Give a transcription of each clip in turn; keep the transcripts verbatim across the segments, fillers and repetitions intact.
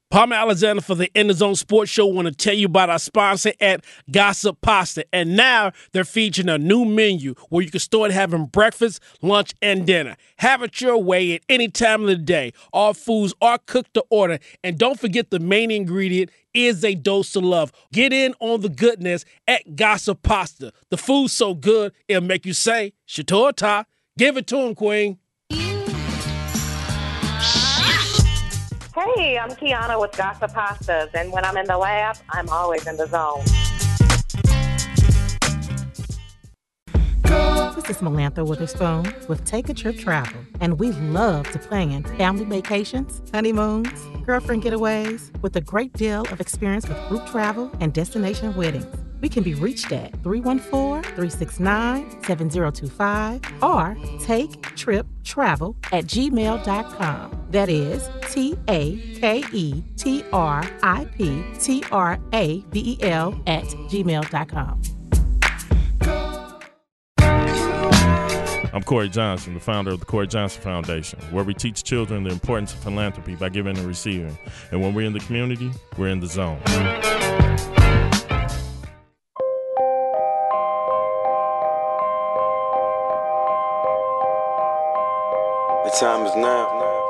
Palmer Alexander for the In the Zone Sports Show. Want to tell you about our sponsor at Gossip Pasta. And now they're featuring a new menu where you can start having breakfast, lunch, and dinner. Have it your way at any time of the day. All foods are cooked to order. And don't forget the main ingredient is a dose of love. Get in on the goodness at Gossip Pasta. The food's so good, it'll make you say, Shatorta. Give it to him, Queen. Hey, I'm Kiana with Gossip Pastas, and when I'm in the lab, I'm always in the zone. This is Melantha Witherspoon with Take a Trip Travel, and we love to plan family vacations, honeymoons, girlfriend getaways, with a great deal of experience with group travel and destination weddings. We can be reached at three one four, three six nine, seven zero two five or take trip travel at gmail dot com. That is T A K E T R I P T R A V E L at gmail dot com. I'm Corey Johnson, the founder of the Corey Johnson Foundation, where we teach children the importance of philanthropy by giving and receiving. And when we're in the community, we're in the zone. The time is now.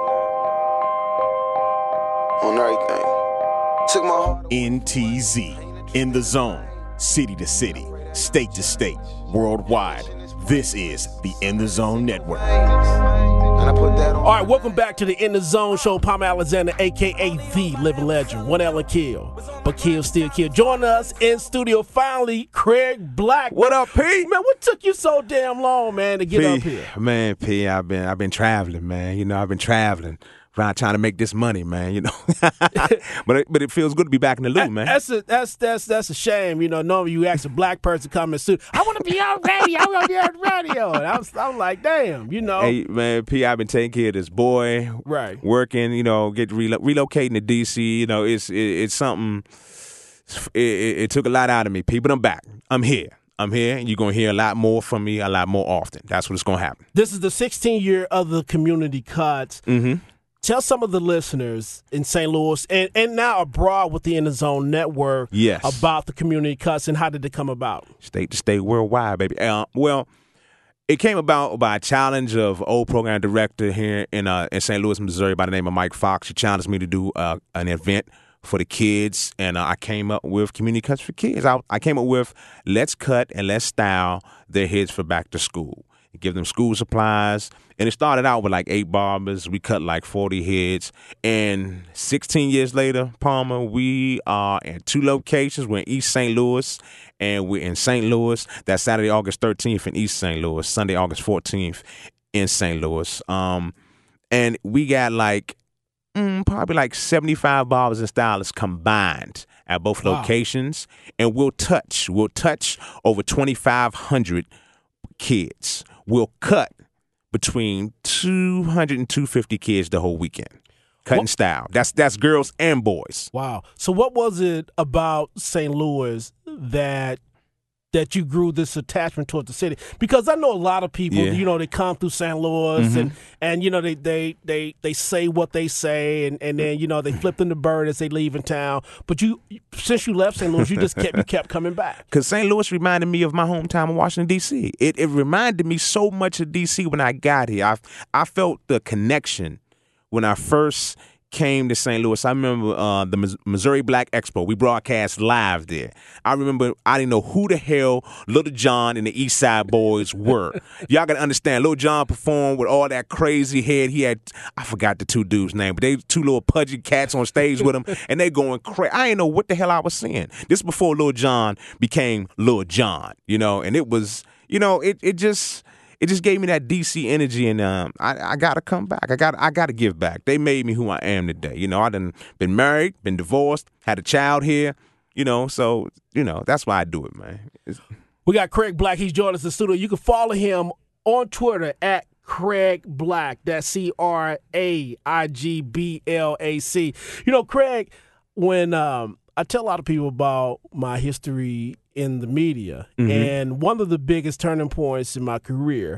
On everything. Took my heart away. N T Z, in the zone, city to city, state to state, worldwide. This is the In the Zone Network. And I put that on. All right, welcome back to the In the Zone Show. Palmer Alexander, a k a the living legend. One Ellen kill, but kill still kill. Join us in studio finally, Craig Black. What up, P? Man, what took you so damn long, man, to get P, up here? Man, P, I've been I've been traveling, man. You know, I've been traveling around trying to make this money, man. You know, but it, but it feels good to be back in the loop, man. That's a that's that's that's a shame. You know, normally you ask a black person to come and suit. I want to be on radio. I want to be on radio. And I'm I'm like, damn, you know. Hey, man, P, I've been taking care of this boy, right? Working, you know, get relo- relocating to D C. You know, it's it, it's something. It, it, it took a lot out of me, P, but I'm back. I'm here. I'm here, and you're going to hear a lot more from me a lot more often. That's what's going to happen. This is the sixteenth year of the Community Cuts. Mm-hmm. Tell some of the listeners in Saint Louis and, and now abroad with the In the Zone Network yes. about the Community Cuts and how did it come about? State to state, worldwide, baby. Uh, well, it came about by a challenge of old program director here in uh, in Saint Louis, Missouri, by the name of Mike Fox. He challenged me to do uh, an event for the kids, and uh, I came up with Community Cuts for Kids. I, I came up with let's cut and let's style their heads for back to school. Give them school supplies. And it started out with like eight barbers. We cut like forty heads. And sixteen years later, Palmer, we are in two locations. We're in East Saint Louis, and we're in Saint Louis. That's Saturday, August thirteenth in East Saint Louis, Sunday, August fourteenth in Saint Louis. Um, and we got like mm, probably like seventy-five barbers and stylists combined at both wow. locations. And we'll touch, we'll touch over twenty-five hundred kids. We'll cut between two hundred and two hundred fifty kids the whole weekend. Cutting what? Style. That's that's girls and boys. Wow. So what was it about Saint Louis that that you grew this attachment toward the city? Because I know a lot of people, yeah. you know, they come through Saint Louis mm-hmm. and, and, you know, they, they, they, they say what they say and, and then, you know, they flip them the bird as they leave in town. But you, since you left Saint Louis, you just kept, you kept coming back. Because Saint Louis reminded me of my hometown in Washington, D C. It, it reminded me so much of D C when I got here. I, I felt the connection when I first came to Saint Louis. I remember uh, the Missouri Black Expo. We broadcast live there. I remember I didn't know who the hell Little John and the East Side Boys were. Y'all got to understand, Little John performed with all that crazy head. He had, I forgot the two dudes' name, but they two little pudgy cats on stage with him, and they going crazy. I didn't know what the hell I was seeing. This before Little John became Little John, you know, and it was, you know, it it just... It just gave me that D C energy, and um, I, I got to come back. I got I got to give back. They made me who I am today. You know, I done been married, been divorced, had a child here, you know, so, you know, that's why I do it, man. It's- we got Craig Black. He's joined us in the studio. You can follow him on Twitter at Craig Black. That's C R A I G B L A C. You know, Craig, when um, I tell a lot of people about my history in the media, mm-hmm. and one of the biggest turning points in my career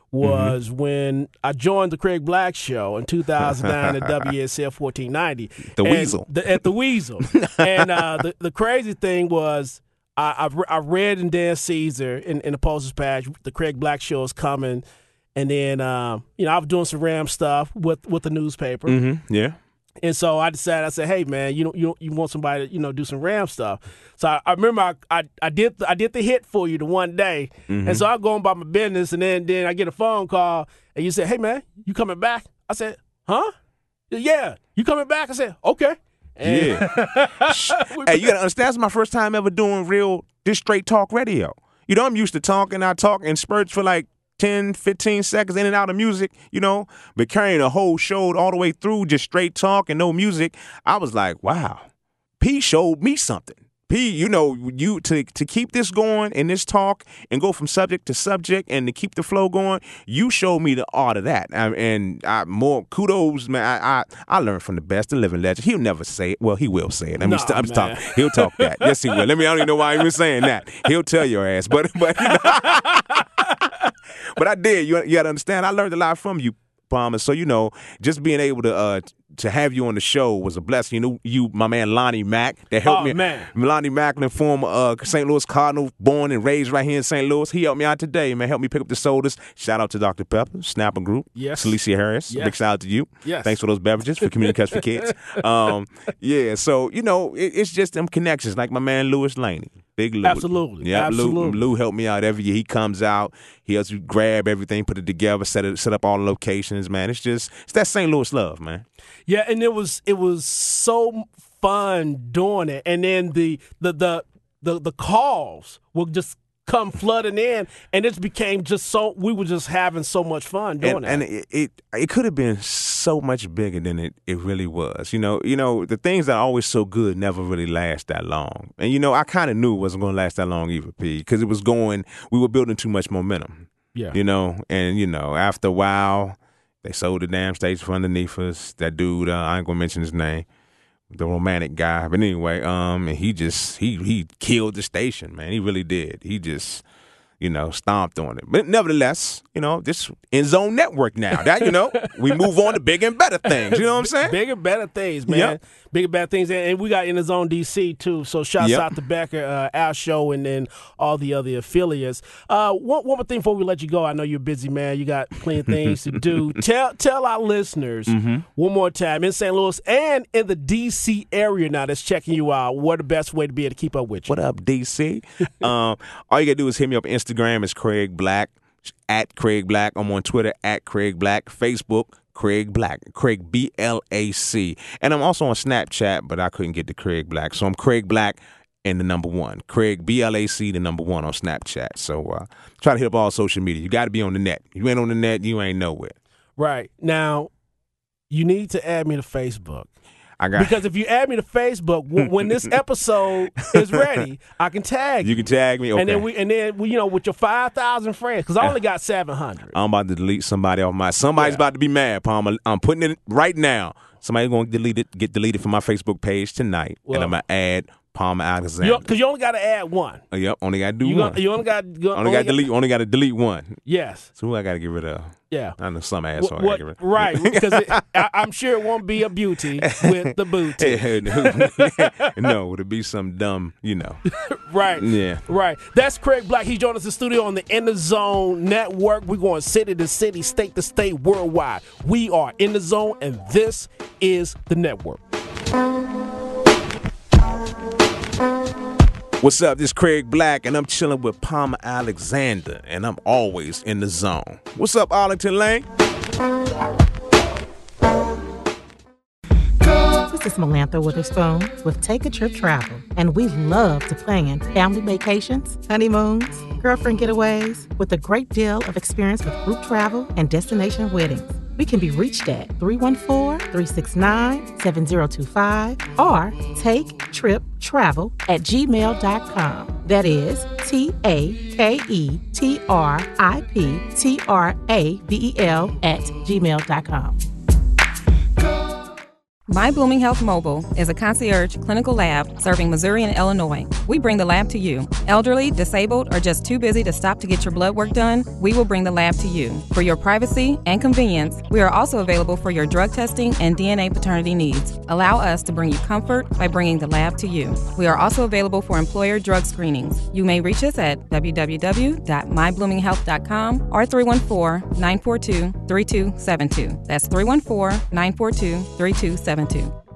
was mm-hmm. when I joined the Craig Black Show in two thousand nine at W S L fourteen ninety. The Weasel. The, at the Weasel. and uh, the, the crazy thing was I, I, I read in Dan Caesar in, in the Posters Patch, the Craig Black Show is coming. And then, um, you know, I was doing some Ram stuff with, with the newspaper. Mm-hmm. Yeah. And so I decided, I said, hey, man, you know, you you want somebody to, you know, do some Ram stuff. So I, I remember I, I I did the, I did the hit for you the one day. Mm-hmm. And so I'm going about my business, and then, then I get a phone call, and you said, hey, man, you coming back? I said, huh? Yeah, you coming back? I said, okay. And yeah. Hey, you got to understand, that's my first time ever doing real, just straight talk radio. You know, I'm used to talking. I talk in spurts for like ten, fifteen seconds in and out of music, you know, but carrying a whole show all the way through, just straight talk and no music, I was like, wow, P showed me something. P, you know, you to to keep this going in this talk and go from subject to subject and to keep the flow going, you showed me the art of that. I, and I, more kudos, man. I, I I learned from the best, the living legend. He'll never say it. Well, he will say it. I mean, nah, I'm just talking. He'll talk that. Yes, he will. Let me. I don't even know why he was saying that. He'll tell your ass. But but you know, but I did. You you got to understand. I learned a lot from you, Palmer. So you know, just being able to uh, to have you on the show was a blessing. You know, you, my man Lonnie Mack, that helped oh, me. Man. Lonnie Macklin, former uh, Saint Louis Cardinal, born and raised right here in Saint Louis. He helped me out today, man. Helped me pick up the sodas. Shout out to Doctor Pepper, Snapper Group, yes. Celicia Harris. Yes. Big shout out to you. Yes. Thanks for those beverages for Community Cuts for Kids. Um, yeah, so you know, it, it's just them connections, like my man Lewis Laney. Big Lou. Absolutely. Yeah, Absolutely. Lou, Lou helped me out every year. He comes out. He helps you grab everything, put it together, set it, set up all the locations, man. It's just, it's that Saint Louis love, man. Yeah, and it was it was so fun doing it. And then the the the the, the calls would just come flooding in, and it became just so, we were just having so much fun doing and, that. And it it, it could have been so much bigger than it, it really was. You know, you know, the things that are always so good never really last that long. And, you know, I kind of knew it wasn't going to last that long either, P, because it was going, we were building too much momentum. Yeah. You know, and, you know, after a while, they sold the damn stage from underneath us. That dude, uh, I ain't going to mention his name, the romantic guy. But anyway, um, and he just, he he killed the station, man. He really did. He just, you know, stomped on it. But nevertheless, you know, this End Zone Network now, that, you know, we move on to bigger and better things. You know what I'm saying? Bigger and better things, man. Yep. Bigger and better things. And we got In the Zone D C, too. So shouts Yep. out to Becker, uh, our show, and then all the other affiliates. Uh, one, one more thing before we let you go. I know you're a busy, man. You got plenty of things to do. Tell tell our listeners mm-hmm. one more time, in Saint Louis and in the D C area now that's checking you out, what the best way to be able to keep up with you. What up, D C? um, all you got to do is hit me up on Instagram. It's Craig Black, at Craig Black. I'm on Twitter, at Craig Black. Facebook, Craig Black, Craig B L A C. And I'm also on Snapchat, but I couldn't get to Craig Black. So I'm Craig Black and the number one. Craig B L A C, the number one on Snapchat. So uh, try to hit up all social media. You got to be on the net. If you ain't on the net, you ain't nowhere. Right. Now, you need to add me to Facebook. I got Because if you add me to Facebook, w- when this episode is ready, I can tag you. You can tag me, okay. And then we, and then we, you know, with your five thousand friends, because I only got seven hundred. I'm about to delete somebody off my. Somebody's Yeah. about to be mad, Palmer. I'm putting it right now. Somebody's going to delete it, get deleted from my Facebook page tonight, Well, and I'm going to add Palmer Alexander. Because you, you only got to add one. Oh, yep, only got to do You, one. got, you only got to only got to delete. Only got to delete one. Yes. So who I got to get rid of? Yeah. I know some asshole. I What, gotta get rid of. right, because it, I, I'm sure it won't be a beauty with the booty. No, it'll be some dumb, you know. Right. Yeah. Right. That's Craig Black. He joined us in the studio on the In the Zone Network. We're going city to city, state to state, worldwide. We are In the Zone, and this is the network. What's up? This is Craig Black, and I'm chilling with Palmer Alexander, and I'm always in the zone. What's up, Arlington Lane? This is Melantha Witherspoon with Take a Trip Travel, and we love to plan family vacations, honeymoons, girlfriend getaways, with a great deal of experience with group travel and destination weddings. We can be reached at three one four, three six nine, seven zero two five or take trip travel at gmail dot com. That is T A K E T R I P T R A V E L at gmail dot com. My Blooming Health Mobile is a concierge clinical lab serving Missouri and Illinois. We bring the lab to you. Elderly, disabled, or just too busy to stop to get your blood work done? We will bring the lab to you. For your privacy and convenience, we are also available for your drug testing and D N A paternity needs. Allow us to bring you comfort by bringing the lab to you. We are also available for employer drug screenings. You may reach us at w w w dot my blooming health dot com or three one four, nine four two, three two seven two. That's three one four, nine four two, three two seven two.